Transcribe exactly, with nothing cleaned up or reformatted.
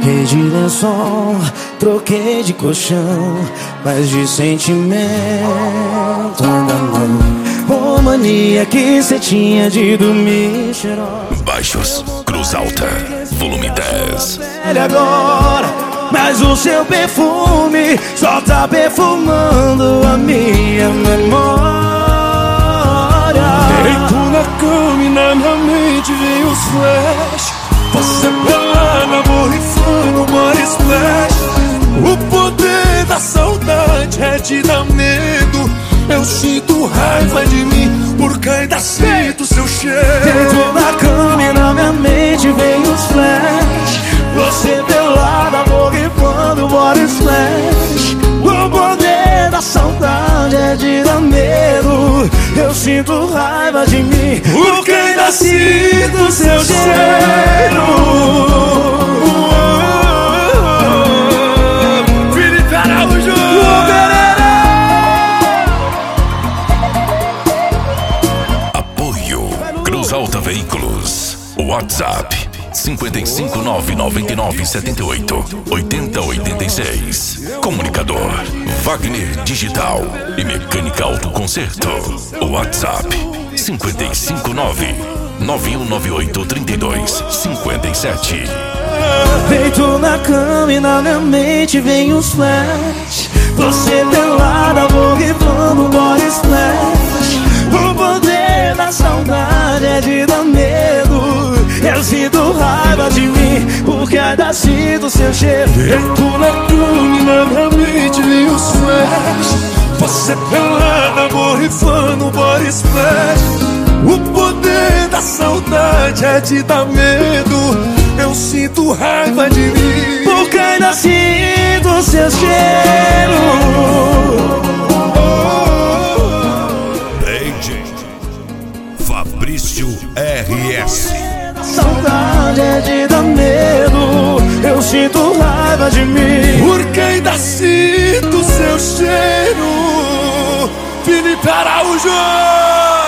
Troquei de lençol, troquei de colchão, mas de sentimento ainda não. Ô mania que cê tinha de dormir cheirosa. Baixos, Cruz Alta, volume dez. Velho agora, mas o seu perfume só tá perfumando a minha memória. Deito na cama e na minha mente vem os flash. Você pelada, borrifando, body splash. O poder da saudade é de dar medo. Eu sinto raiva de mim, porque ainda sinto seu cheiro. Dentro da cama e na minha mente vem os flash. Você pelada, borrifando, body splash. O poder da saudade é de dar medo. Eu sinto raiva de mim, porque ainda sinto seu cheiro. Felipe Araújo. Apoio Cruz Alta Veículos. WhatsApp cinco cinco nove nove nove sete oito oito zero oito seis. Comunicador Wagner Digital e Mecânica Autoconcerto. WhatsApp cinco cinco nove nove um nove oito três dois cinco sete. Deito na cama e na minha mente vem os flash. Você pelada, borrifando, body splash. O poder da saudade é de dar medo. Eu sinto raiva de mim, porque ainda sinto seu cheiro. Deito na cama e na minha mente vem os flash. Você pelada, borrifando, body splash. O poder da saudade é de dar medo. Eu sinto raiva de mim, porque ainda sinto seu cheiro. D J Fabrício R S. Saudade é de dar medo. Eu sinto raiva de mim, porque ainda sinto seu cheiro. Felipe Araújo.